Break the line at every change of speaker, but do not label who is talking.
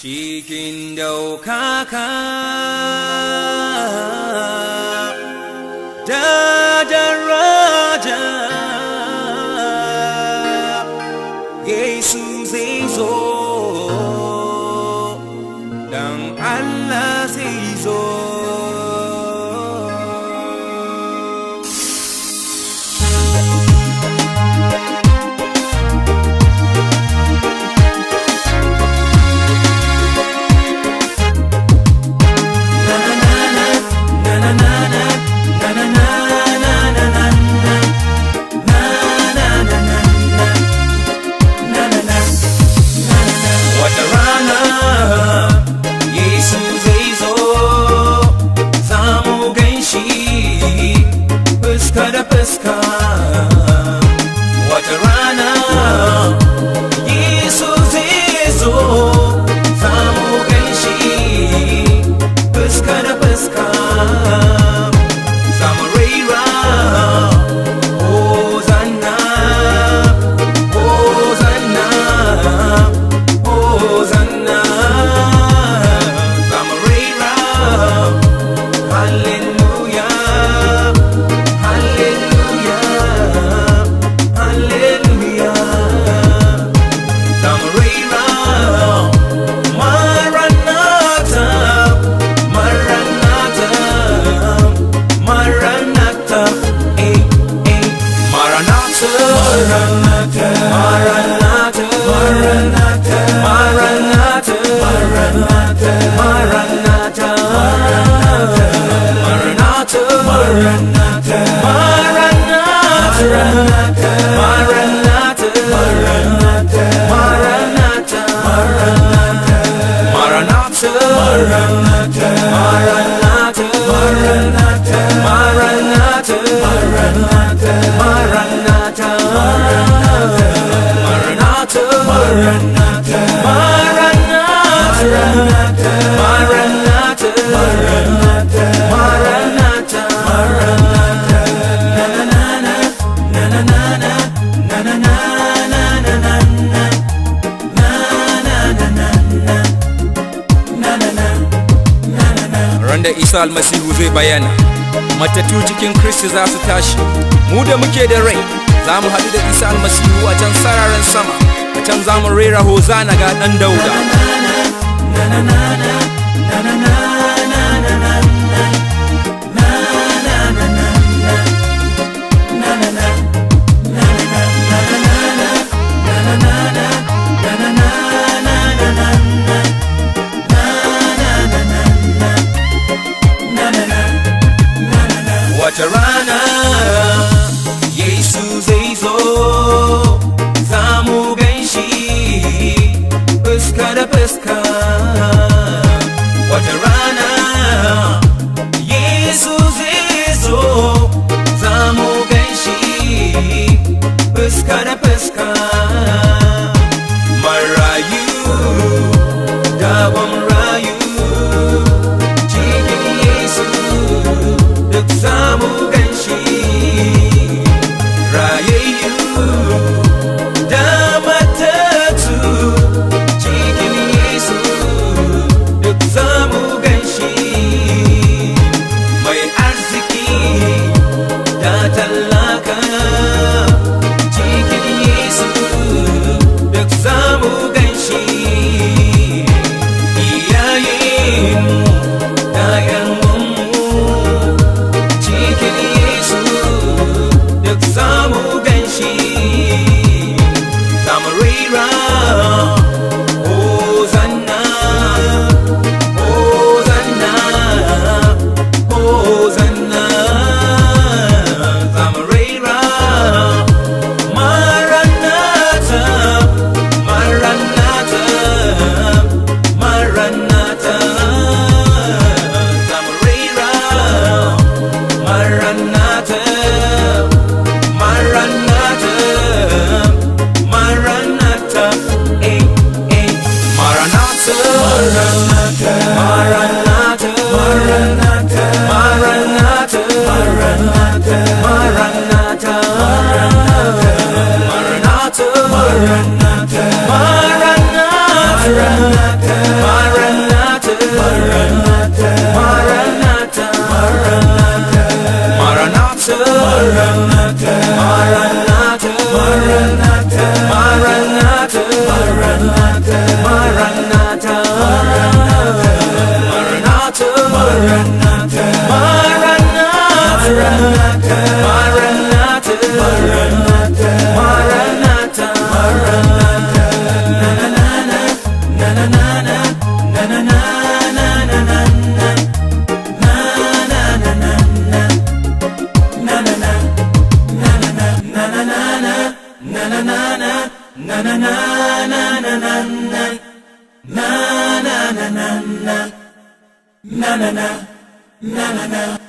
cikin daukaka da daraja Yesu zai zo dan Allah zai zo. Wata rana Yesu zai zo za mu ganshi fuska da fuska, za mu raira Hosanna, Hosanna, Hosanna, za mu raira Hallelujah. Randa Isa almasihu zai bayana, matattu cikin Kristi za su tashi, mu da muke da rai za mu haɗu da Isa almasihu a can sararin sama, a can za mu rera Hozana ga ɗan Dauda. Wata rana Yesu zai zo za mu ganshi fuska da fuska. Wata rana Yesu zai zo za mu ganshi fuska da fuska. Marayu da ban rayu cikin Yesu duk za mu ganshi, rayayyu da matattu cikin Yesu duk za mu ganshi, mai arziki da talaka cikin Yesu duk za mu ganshi, iyayenmu da ƴan'uwanmu cikin Yesu duk za mu ganshi, za mu rera Hosanna, Hosanna, Hosanna, za mu rera Maranatha, Maranatha, Maranatha, za mu rera Maranatha, Maranatha, Maranatha, Maranatha, Maranatha, Maranatha, Maranatha, Maranatha, Maranatha, Maranatha, Maranatha, Maranatha, Maranatha, Maranatha, Maranatha, Maranatha, Maranatha, Maranatha, Maranatha, Maranatha, Maranatha, Maranatha, Maranatha, Maranatha, Maranatha, Maranatha, Maranatha, na na na na na na na na na na. Na na na na